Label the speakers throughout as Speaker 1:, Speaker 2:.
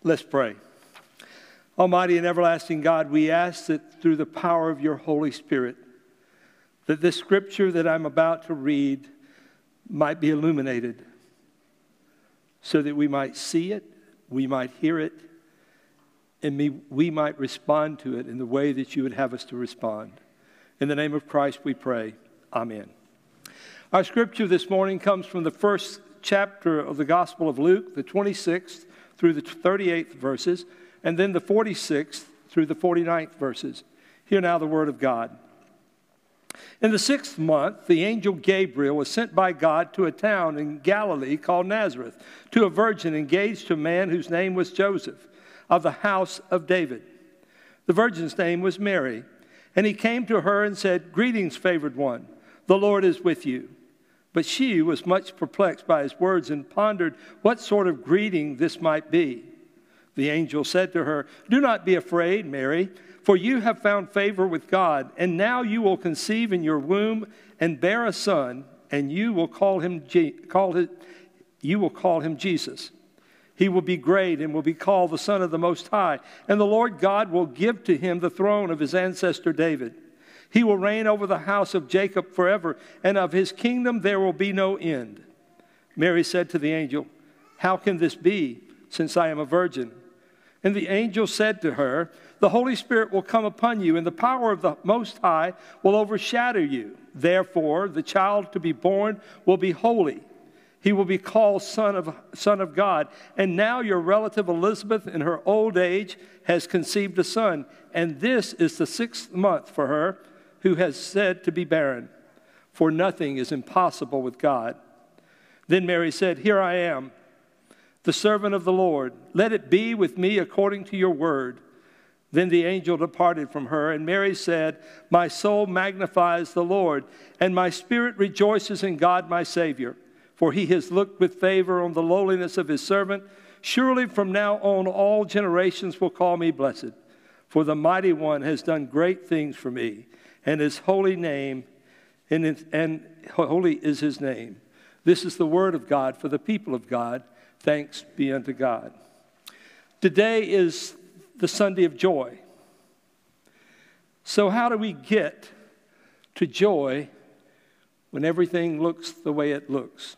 Speaker 1: Let's pray. Almighty and everlasting God, we ask that through the power of your Holy Spirit, that this scripture that I'm about to read might be illuminated so that we might see it, we might hear it, and we might respond to it in the way that you would have us to respond. In the name of Christ we pray. Amen. Our scripture this morning comes from the first chapter of the Gospel of Luke, the 26th through the 38th verses, and then the 46th through the 49th verses. Hear now the word of God. In the 6th month, the angel Gabriel was sent by God to a town in Galilee called Nazareth, to a virgin engaged to a man whose name was Joseph, of the house of David. The virgin's name was Mary. And he came to her and said, "Greetings, favored one, the Lord is with you." But she was much perplexed by his words and pondered what sort of greeting this might be. The angel said to her, "Do not be afraid, Mary, for you have found favor with God, and now you will conceive in your womb and bear a son, and you will call him Jesus. He will be great and will be called the Son of the Most High, and the Lord God will give to him the throne of his ancestor David. He will reign over the house of Jacob forever, and of his kingdom there will be no end." Mary said to the angel, "How can this be, since I am a virgin?" And the angel said to her, "The Holy Spirit will come upon you, and the power of the Most High will overshadow you. Therefore, the child to be born will be holy. He will be called Son of God. And now your relative Elizabeth, in her old age, has conceived a son, and this is the 6th month for her, who has said to be barren. For nothing is impossible with God." Then Mary said, "Here I am, the servant of the Lord. Let it be with me according to your word." Then the angel departed from her, and Mary said, "My soul magnifies the Lord, and my spirit rejoices in God my Savior. For he has looked with favor on the lowliness of his servant. Surely from now on all generations will call me blessed. For the Mighty One has done great things for me, and his holy name, and holy is his name." This is the word of God for the people of God. Thanks be unto God. Today is the Sunday of joy. So how do we get to joy when everything looks the way it looks?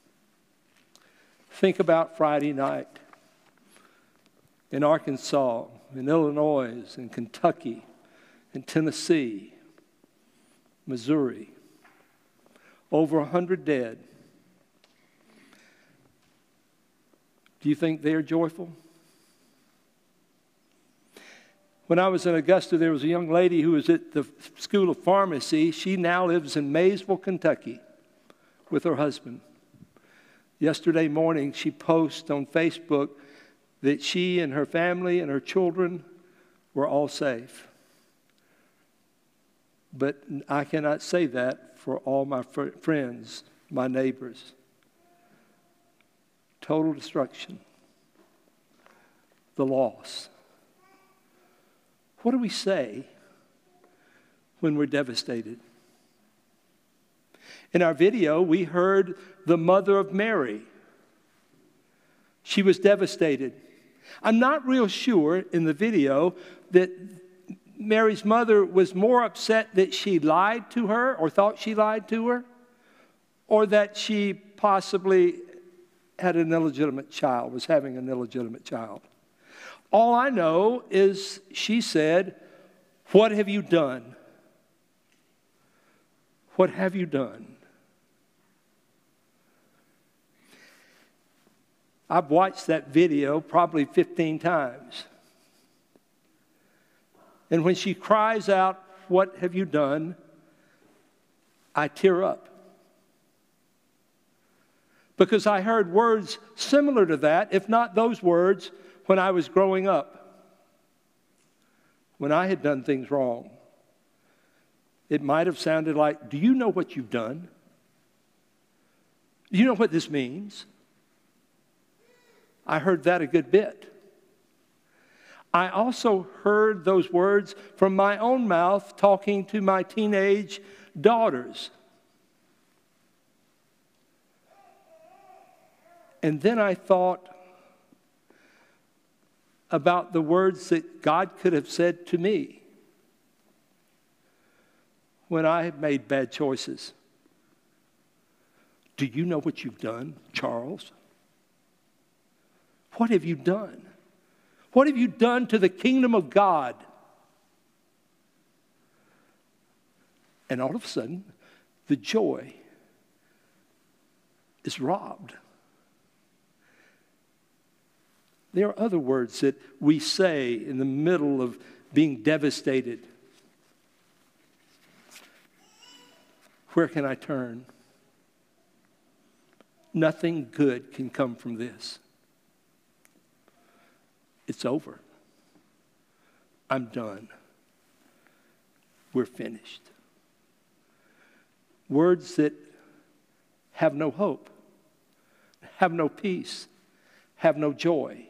Speaker 1: Think about Friday night in Arkansas, in Illinois, in Kentucky, in Tennessee, Missouri. Over 100 dead. Do you think they're joyful? When I was in Augusta, there was a young lady who was at the School of Pharmacy. She now lives in Maysville, Kentucky, with her husband. Yesterday morning, she posted on Facebook that she and her family and her children were all safe. But I cannot say that for all my friends, my neighbors. Total destruction. The loss. What do we say when we're devastated? In our video, we heard the mother of Mary. She was devastated. I'm not real sure in the video that Mary's mother was more upset that she lied to her or thought she lied to her, or that she possibly had an illegitimate child, was having an illegitimate child. All I know is she said, "What have you done? What have you done?" I've watched that video probably 15 times. And when she cries out, "What have you done?" I tear up. Because I heard words similar to that, if not those words, when I was growing up. When I had done things wrong. It might have sounded like, "Do you know what you've done? Do you know what this means?" I heard that a good bit. I also heard those words from my own mouth talking to my teenage daughters. And then I thought, about the words that God could have said to me when I have made bad choices. Do you know what you've done, Charles? What have you done? What have you done to the kingdom of God? And all of a sudden, the joy is robbed. There are other words that we say in the middle of being devastated. Where can I turn? Nothing good can come from this. It's over. I'm done. We're finished. Words that have no hope, have no peace, have no joy.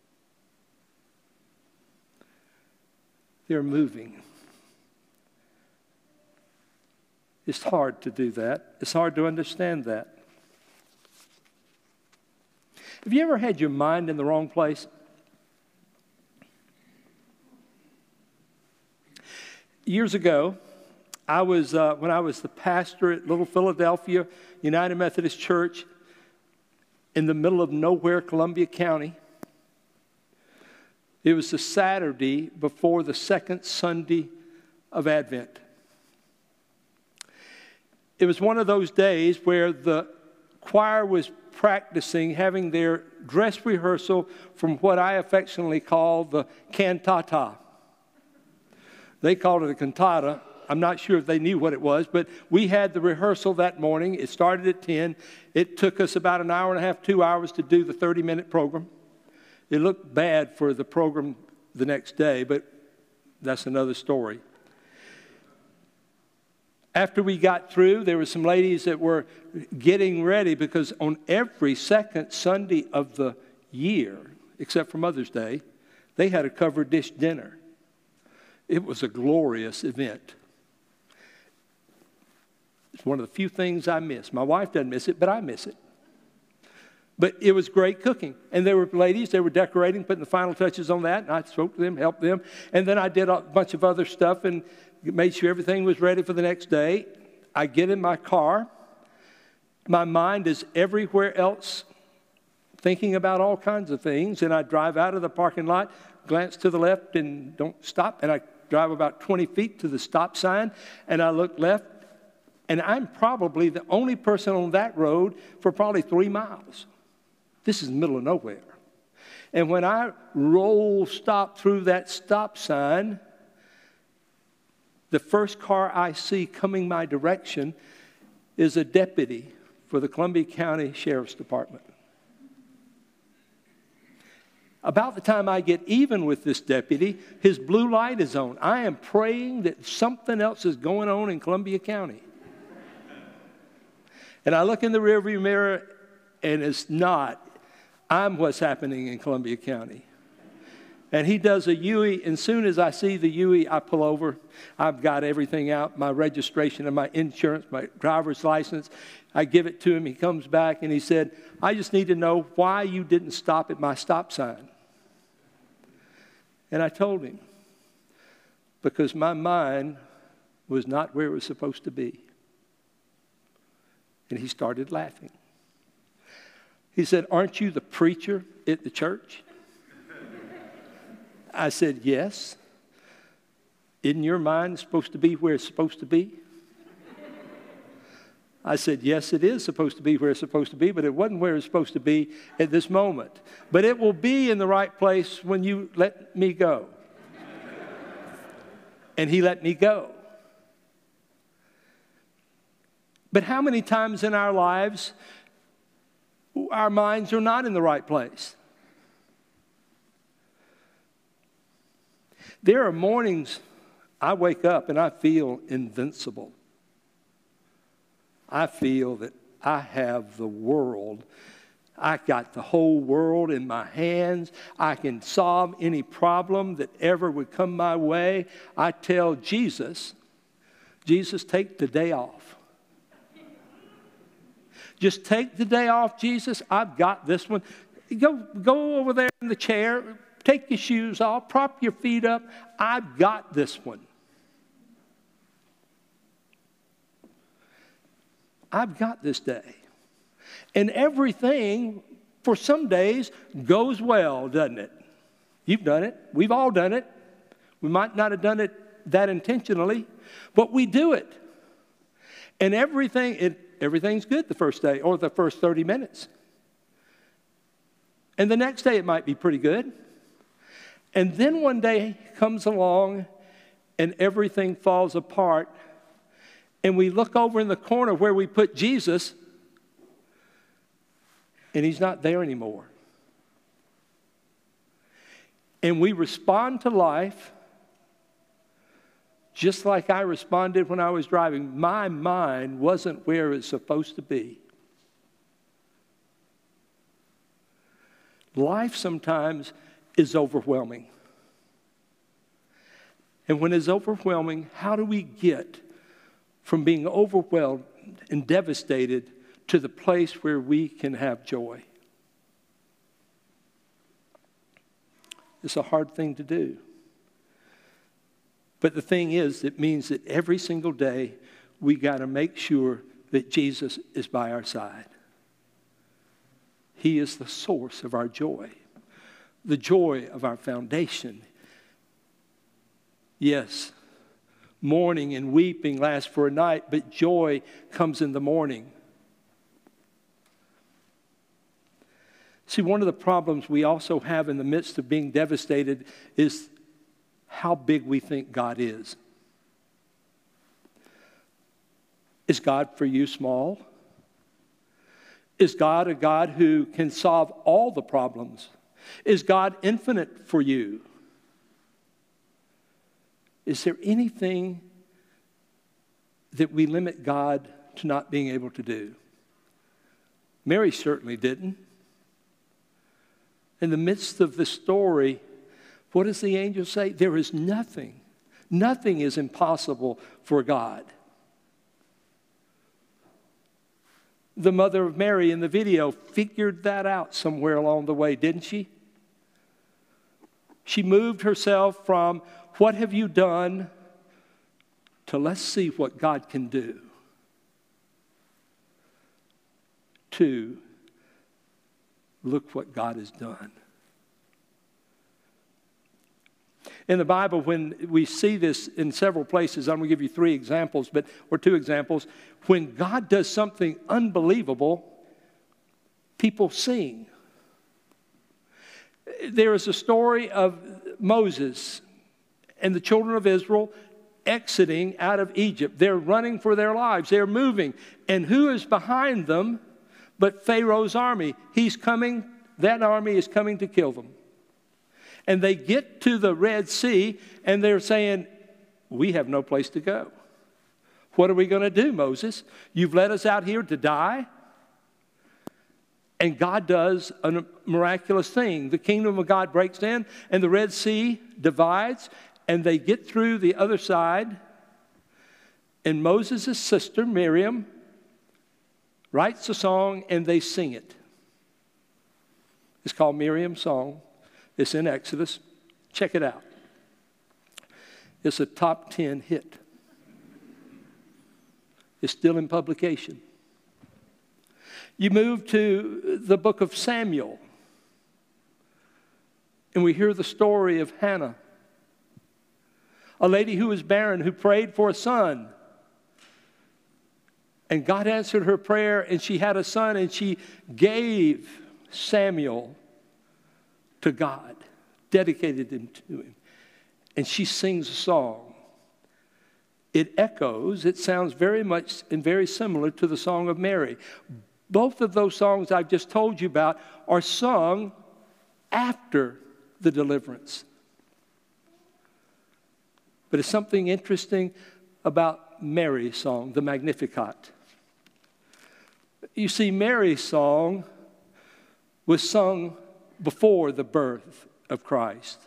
Speaker 1: They're moving. It's hard to do that. It's hard to understand that. Have you ever had your mind in the wrong place? Years ago, when I was the pastor at Little Philadelphia United Methodist Church in the middle of nowhere, Columbia County. It was the Saturday before the second Sunday of Advent. It was one of those days where the choir was practicing, having their dress rehearsal from what I affectionately call the cantata. They called it a cantata. I'm not sure if they knew what it was, but we had the rehearsal that morning. It started at 10. It took us about an hour and a half, 2 hours to do the 30-minute program. It looked bad for the program the next day, but that's another story. After we got through, there were some ladies that were getting ready because on every second Sunday of the year, except for Mother's Day, they had a covered dish dinner. It was a glorious event. It's one of the few things I miss. My wife doesn't miss it, but I miss it. But it was great cooking. And there were ladies, they were decorating, putting the final touches on that. And I spoke to them, helped them. And then I did a bunch of other stuff and made sure everything was ready for the next day. I get in my car. My mind is everywhere else, thinking about all kinds of things. And I drive out of the parking lot, glance to the left and don't stop. And I drive about 20 feet to the stop sign. And I look left. And I'm probably the only person on that road for probably 3 miles. This is the middle of nowhere. And when I stop through that stop sign, the first car I see coming my direction is a deputy for the Columbia County Sheriff's Department. About the time I get even with this deputy, his blue light is on. I am praying that something else is going on in Columbia County. And I look in the rearview mirror, and it's not. I'm what's happening in Columbia County. And he does a UE, and as soon as I see the UE, I pull over. I've got everything out, my registration and my insurance, my driver's license. I give it to him. He comes back, and he said, I just need to know why you didn't stop at my stop sign. And I told him, because my mind was not where it was supposed to be. And he started laughing. He said, aren't you the preacher at the church? I said, yes. Isn't your mind supposed to be where it's supposed to be? I said, yes, it is supposed to be where it's supposed to be, but it wasn't where it's supposed to be at this moment. But it will be in the right place when you let me go. And he let me go. But how many times in our lives our minds are not in the right place? There are mornings I wake up and I feel invincible. I feel that I have the world. I got the whole world in my hands. I can solve any problem that ever would come my way. I tell Jesus, take the day off. Just take the day off, Jesus. I've got this one. Go over there in the chair. Take your shoes off, prop your feet up. I've got this one. I've got this day. And everything, for some days, goes well, doesn't it? You've done it. We've all done it. We might not have done it that intentionally, but we do it. And everything's good the first day or the first 30 minutes. And the next day it might be pretty good. And then one day comes along and everything falls apart. And we look over in the corner where we put Jesus, and he's not there anymore. And we respond to life just like I responded when I was driving. My mind wasn't where it's supposed to be. Life sometimes is overwhelming. And when it's overwhelming, how do we get from being overwhelmed and devastated to the place where we can have joy? It's a hard thing to do. But the thing is, it means that every single day we got to make sure that Jesus is by our side. He is the source of our joy, the joy of our foundation. Yes, mourning and weeping last for a night, but joy comes in the morning. See, one of the problems we also have in the midst of being devastated is how big we think God is. Is God for you small? Is God a God who can solve all the problems? Is God infinite for you? Is there anything that we limit God to not being able to do? Mary certainly didn't. In the midst of the story, what does the angel say? There is nothing. Nothing is impossible for God. The mother of Mary in the video figured that out somewhere along the way, didn't she? She moved herself from, what have you done, to let's see what God can do, to look what God has done. In the Bible, when we see this in several places, I'm going to give you 3 examples, or 2 examples. When God does something unbelievable, people sing. There is a story of Moses and the children of Israel exiting out of Egypt. They're running for their lives. They're moving. And who is behind them but Pharaoh's army? He's coming. That army is coming to kill them. And they get to the Red Sea, and they're saying, we have no place to go. What are we going to do, Moses? You've led us out here to die? And God does a miraculous thing. The kingdom of God breaks in, and the Red Sea divides, and they get through the other side. And Moses' sister, Miriam, writes a song, and they sing it. It's called Miriam's Song. It's in Exodus. Check it out. It's a top 10 hit. It's still in publication. You move to the book of Samuel, and we hear the story of Hannah, a lady who was barren, who prayed for a son. And God answered her prayer, and she had a son, and she gave Samuel to God, dedicated him to him. And she sings a song. It echoes, it sounds very much and very similar to the Song of Mary. Both of those songs I've just told you about are sung after the deliverance. But it's something interesting about Mary's song, the Magnificat. You see, Mary's song was sung before the birth of Christ.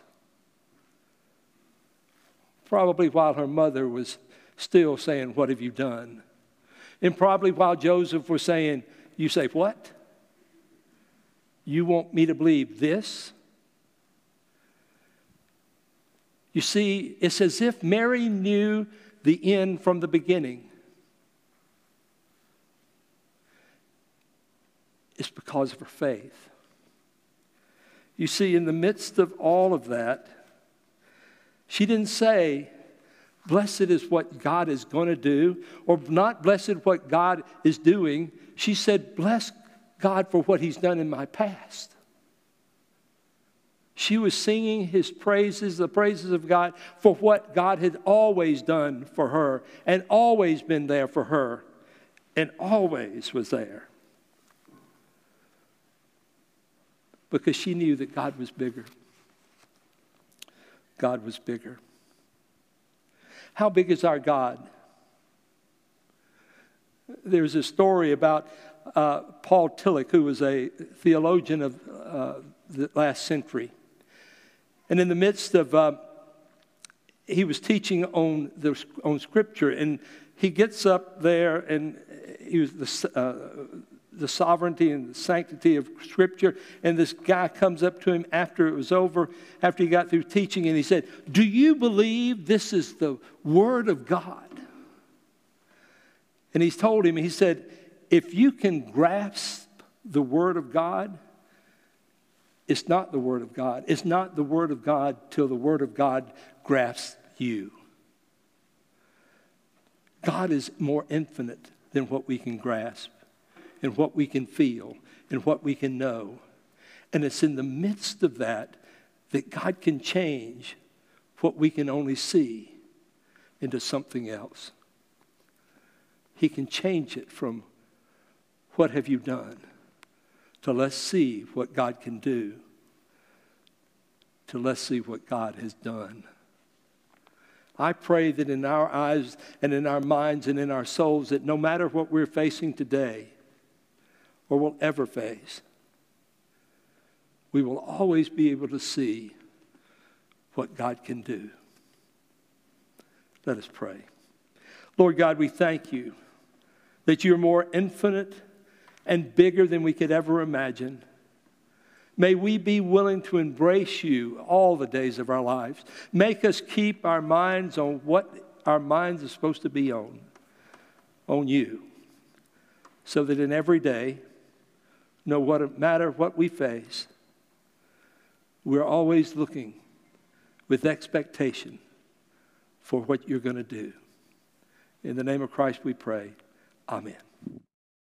Speaker 1: Probably while her mother was still saying, what have you done? And probably while Joseph was saying, you say, what? You want me to believe this? You see, it's as if Mary knew the end from the beginning. It's because of her faith. You see, in the midst of all of that, she didn't say, blessed is what God is going to do, or not blessed what God is doing. She said, bless God for what he's done in my past. She was singing his praises, the praises of God, for what God had always done for her and always been there for her and always was there. Because she knew that God was bigger. God was bigger. How big is our God? There's a story about Paul Tillich, who was a theologian of the last century. And in the midst of, he was teaching on Scripture, and he gets up there, and he was the sovereignty and the sanctity of Scripture, and this guy comes up to him after it was over, after he got through teaching, and he said, do you believe this is the Word of God? And he's told him, he said, if you can grasp the Word of God, it's not the Word of God. It's not the Word of God till the Word of God grasps you. God is more infinite than what we can grasp and what we can feel and what we can know. And it's in the midst of that that God can change what we can only see into something else. He can change it from what have you done to let's see what God can do, to let's see what God has done. I pray that in our eyes and in our minds and in our souls, that no matter what we're facing today or will ever face, we will always be able to see what God can do. Let us pray. Lord God, we thank you that you're more infinite and bigger than we could ever imagine. May we be willing to embrace you all the days of our lives. Make us keep our minds on what our minds are supposed to be on you, so that in every day, no matter what we face, we're always looking with expectation for what you're going to do. In the name of Christ we pray. Amen.